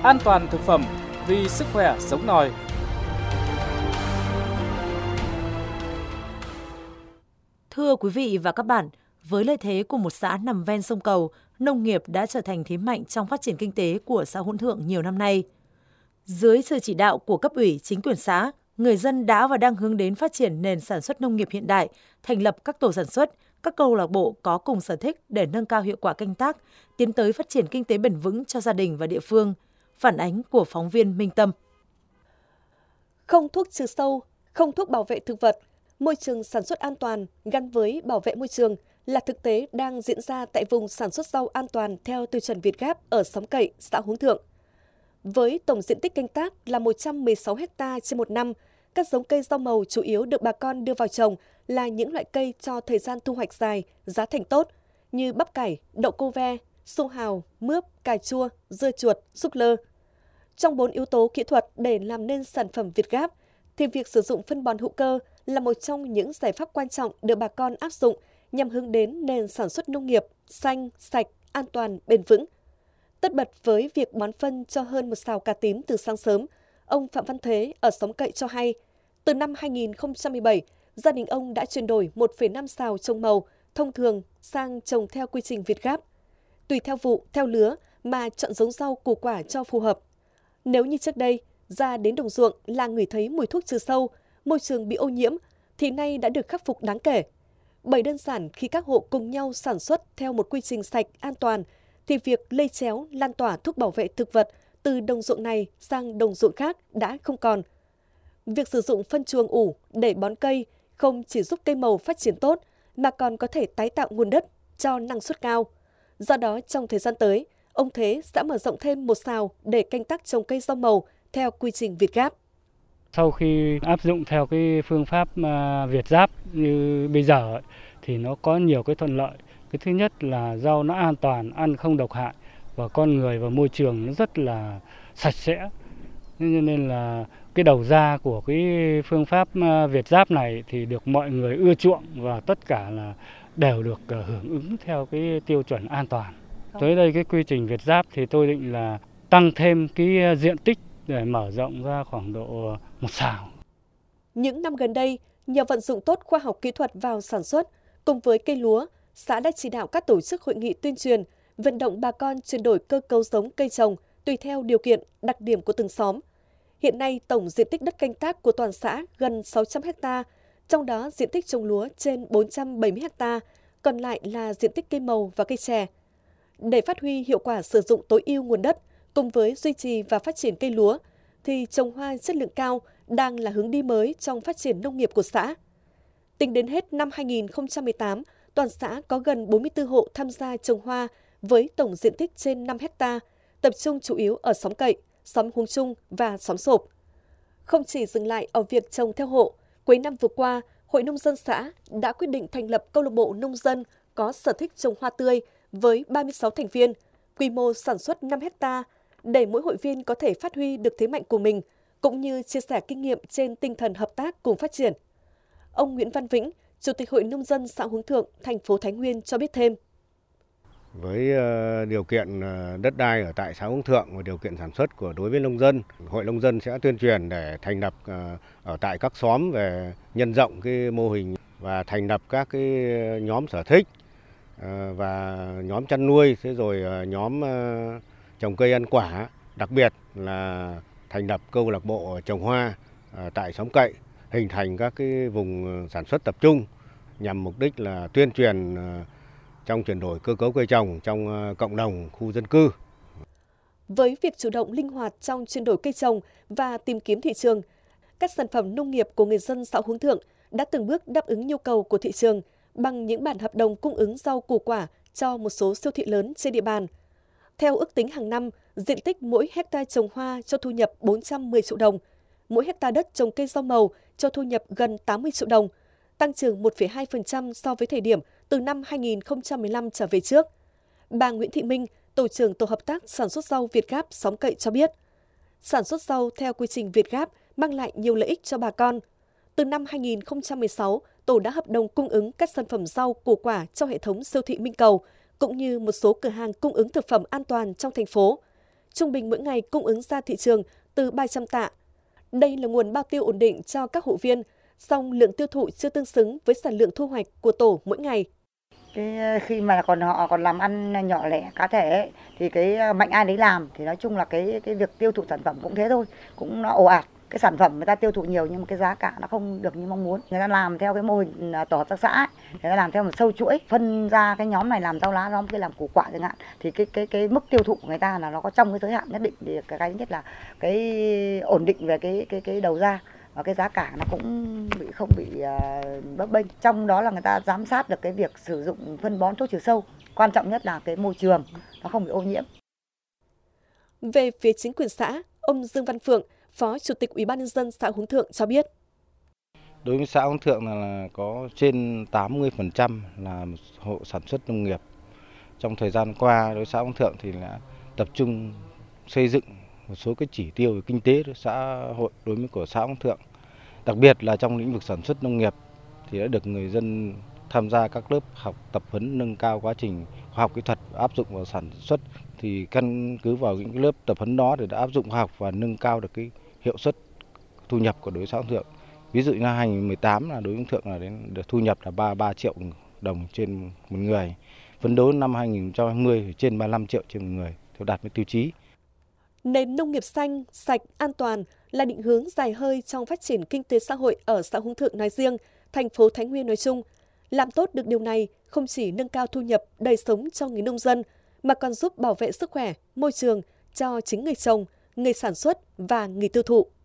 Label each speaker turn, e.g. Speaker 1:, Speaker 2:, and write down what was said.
Speaker 1: an toàn thực phẩm vì sức khỏe sống nòi.
Speaker 2: Thưa quý vị và các bạn, với lợi thế của một xã nằm ven sông cầu, nông nghiệp đã trở thành thế mạnh trong phát triển kinh tế của xã Hỗn Thượng nhiều năm nay. Dưới sự chỉ đạo của cấp ủy, chính quyền xã, người dân đã và đang hướng đến phát triển nền sản xuất nông nghiệp hiện đại, thành lập các tổ sản xuất, các câu lạc bộ có cùng sở thích để nâng cao hiệu quả canh tác, tiến tới phát triển kinh tế bền vững cho gia đình và địa phương. Phản ánh của phóng viên Minh Tâm.
Speaker 3: Không thuốc trừ sâu, không thuốc bảo vệ thực vật, môi trường sản xuất an toàn gắn với bảo vệ môi trường là thực tế đang diễn ra tại vùng sản xuất rau an toàn theo tiêu chuẩn Việt Gáp ở xóm Cậy, xã Hỗn Thượng. Với tổng diện tích canh tác là 116 ha trên một năm, các giống cây rau màu chủ yếu được bà con đưa vào trồng là những loại cây cho thời gian thu hoạch dài, giá thành tốt như bắp cải, đậu cô ve, su hào, mướp, cà chua, dưa chuột, súp lơ. Trong 4 yếu tố kỹ thuật để làm nên sản phẩm Việt Gáp, thì việc sử dụng phân bón hữu cơ là một trong những giải pháp quan trọng được bà con áp dụng nhằm hướng đến nền sản xuất nông nghiệp xanh, sạch, an toàn, bền vững. Tất bật với việc bón phân cho hơn một sào cà tím từ sáng sớm, ông Phạm Văn Thế ở xóm Cậy cho hay, từ năm 2017, gia đình ông đã chuyển đổi 1,5 sào trồng màu thông thường sang trồng theo quy trình Việt Gáp. Tùy theo vụ, theo lứa mà chọn giống rau củ quả cho phù hợp. Nếu như trước đây, ra đến đồng ruộng là ngửi thấy mùi thuốc trừ sâu, môi trường bị ô nhiễm, thì nay đã được khắc phục đáng kể. Bởi đơn giản khi các hộ cùng nhau sản xuất theo một quy trình sạch, an toàn, thì việc lây chéo, lan tỏa thuốc bảo vệ thực vật từ đồng ruộng này sang đồng ruộng khác đã không còn. Việc sử dụng phân chuồng ủ để bón cây không chỉ giúp cây màu phát triển tốt, mà còn có thể tái tạo nguồn đất cho năng suất cao. Do đó, trong thời gian tới, ông Thế sẽ mở rộng thêm một sào để canh tác trồng cây rau màu theo quy trình Việt Gáp.
Speaker 4: Sau khi áp dụng theo cái phương pháp Việt Gáp như bây giờ thì nó có nhiều cái thuận lợi. Cái thứ nhất là rau nó an toàn, ăn không độc hại và con người và môi trường nó rất là sạch sẽ. Nên là cái đầu ra của cái phương pháp Việt Gáp này thì được mọi người ưa chuộng và tất cả là đều được hưởng ứng theo cái tiêu chuẩn an toàn. Tới đây cái quy trình Việt Gáp thì tôi định là tăng thêm cái diện tích để mở rộng ra khoảng độ một sào.
Speaker 3: Những năm gần đây, nhờ vận dụng tốt khoa học kỹ thuật vào sản xuất, cùng với cây lúa, xã đã chỉ đạo các tổ chức hội nghị tuyên truyền, vận động bà con chuyển đổi cơ cấu giống cây trồng tùy theo điều kiện, đặc điểm của từng xóm. Hiện nay, tổng diện tích đất canh tác của toàn xã gần 600 ha, trong đó diện tích trồng lúa trên 470 ha, còn lại là diện tích cây màu và cây chè. Để phát huy hiệu quả sử dụng tối ưu nguồn đất, cùng với duy trì và phát triển cây lúa, thì trồng hoa chất lượng cao đang là hướng đi mới trong phát triển nông nghiệp của xã. Tính đến hết năm 2018, toàn xã có gần 44 hộ tham gia trồng hoa với tổng diện tích trên 5 ha, tập trung chủ yếu ở xóm Cậy, xóm Huống Trung và xóm Sộp. Không chỉ dừng lại ở việc trồng theo hộ, cuối năm vừa qua, Hội Nông dân xã đã quyết định thành lập câu lạc bộ nông dân có sở thích trồng hoa tươi với 36 thành viên, quy mô sản xuất 5 ha, để mỗi hội viên có thể phát huy được thế mạnh của mình, cũng như chia sẻ kinh nghiệm trên tinh thần hợp tác cùng phát triển. Ông Nguyễn Văn Vĩnh, Chủ tịch Hội Nông dân xã Huống Thượng, thành phố Thái Nguyên cho biết thêm.
Speaker 5: Với điều kiện đất đai ở tại xã Huống Thượng và điều kiện sản xuất của đối với nông dân, Hội Nông dân sẽ tuyên truyền để thành lập ở tại các xóm về nhân rộng cái mô hình và thành lập các cái nhóm sở thích và nhóm chăn nuôi, thế rồi nhóm trồng cây ăn quả, đặc biệt là thành lập câu lạc bộ trồng hoa tại xóm Cậy, hình thành các cái vùng sản xuất tập trung nhằm mục đích là tuyên truyền trong chuyển đổi cơ cấu cây trồng trong cộng đồng khu dân cư.
Speaker 3: Với việc chủ động linh hoạt trong chuyển đổi cây trồng và tìm kiếm thị trường, các sản phẩm nông nghiệp của người dân xã Huống Thượng đã từng bước đáp ứng nhu cầu của thị trường bằng những bản hợp đồng cung ứng rau củ quả cho một số siêu thị lớn trên địa bàn. Theo ước tính hàng năm, diện tích mỗi hecta trồng hoa cho thu nhập 410 triệu đồng, mỗi hecta đất trồng cây rau màu cho thu nhập gần 80 triệu đồng, tăng trưởng 1,2% so với thời điểm từ năm 2015 trở về trước. Bà Nguyễn Thị Minh, Tổ trưởng Tổ hợp tác sản xuất rau Việt Gáp xóm Cậy cho biết, sản xuất rau theo quy trình Việt Gáp mang lại nhiều lợi ích cho bà con. Từ năm 2016, Tổ đã hợp đồng cung ứng các sản phẩm rau củ quả trong hệ thống siêu thị Minh Cầu, cũng như một số cửa hàng cung ứng thực phẩm an toàn trong thành phố. trung bình mỗi ngày cung ứng ra thị trường từ 300 tạ. Đây là nguồn bao tiêu ổn định cho các hộ viên, song lượng tiêu thụ chưa tương xứng với sản lượng thu hoạch của tổ mỗi ngày.
Speaker 6: Khi mà họ còn làm ăn nhỏ lẻ cá thể ấy, thì cái mạnh ai đấy làm, thì nói chung là cái việc tiêu thụ sản phẩm cũng thế thôi, cũng nó ồ ạt. Cái sản phẩm người ta tiêu thụ nhiều nhưng mà cái giá cả nó không được như mong muốn. Người ta làm theo cái mô hình tổ hợp tác xã ấy, người ta làm theo một sâu chuỗi, phân ra cái nhóm này làm rau lá, nhóm kia làm củ quả chẳng hạn. Thì cái mức tiêu thụ của người ta là nó có trong cái giới hạn nhất định, thì cái nhất là cái ổn định về cái đầu ra. Và cái giá cả nó cũng không bị bấp bênh. Trong đó là người ta giám sát được cái việc sử dụng phân bón thuốc trừ sâu. Quan trọng nhất là cái môi trường nó không bị ô nhiễm.
Speaker 3: Về phía chính quyền xã, ông Dương Văn Phượng, Phó Chủ tịch Ủy ban nhân dân xã Hướng Thượng cho biết.
Speaker 7: Đối với xã Hướng Thượng là có trên 80% là hộ sản xuất nông nghiệp. Trong thời gian qua, đối với xã Hướng Thượng thì là tập trung xây dựng một số cái chỉ tiêu về kinh tế xã hội đối với của xã Hướng Thượng. Đặc biệt là trong lĩnh vực sản xuất nông nghiệp thì đã được người dân tham gia các lớp học tập huấn nâng cao quá trình khoa học kỹ thuật áp dụng vào sản xuất, thì căn cứ vào những lớp tập huấn đó thì đã áp dụng khoa học và nâng cao được cái hiệu suất thu nhập của đối với xã Hướng Thượng. Ví dụ năm 2018 là đối với Hướng Thượng là đến được thu nhập là 33 triệu đồng trên một người. Phấn đấu năm 2020 thì trên 35 triệu trên một người theo đạt với tiêu chí.
Speaker 3: Nền nông nghiệp xanh, sạch, an toàn là định hướng dài hơi trong phát triển kinh tế xã hội ở xã Hướng Thượng nói riêng, thành phố Thái Nguyên nói chung. Làm tốt được điều này không chỉ nâng cao thu nhập, đời sống cho người nông dân, mà còn giúp bảo vệ sức khỏe, môi trường cho chính người trồng, người sản xuất và người tiêu thụ.